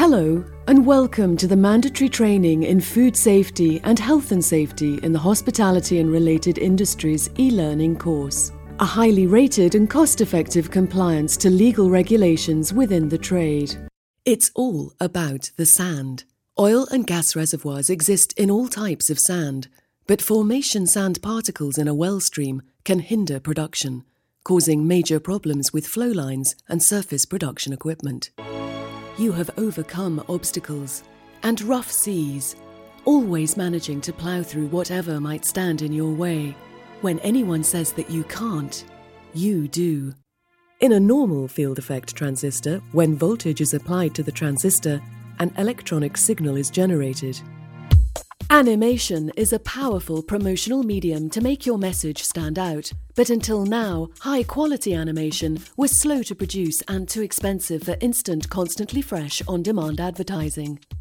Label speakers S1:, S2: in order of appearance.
S1: Hello and welcome to the mandatory training in food safety and health and safety in the hospitality and related industries e-learning course. A highly rated and cost-effective compliance to legal regulations within the trade. It's all about the sand. Oil and gas reservoirs exist in all types of sand, but formation sand particles in a well stream can hinder production, causing major problems with flow lines and surface production equipment. You have overcome obstacles and rough seas, always managing to plough through whatever might stand in your way. When anyone says that you can't, you do. In a normal field effect transistor, when voltage is applied to the transistor, an electronic signal is generated. Animation is a powerful promotional medium to make your message stand out, but until now, high-quality animation was slow to produce and too expensive for instant, constantly fresh, on-demand advertising.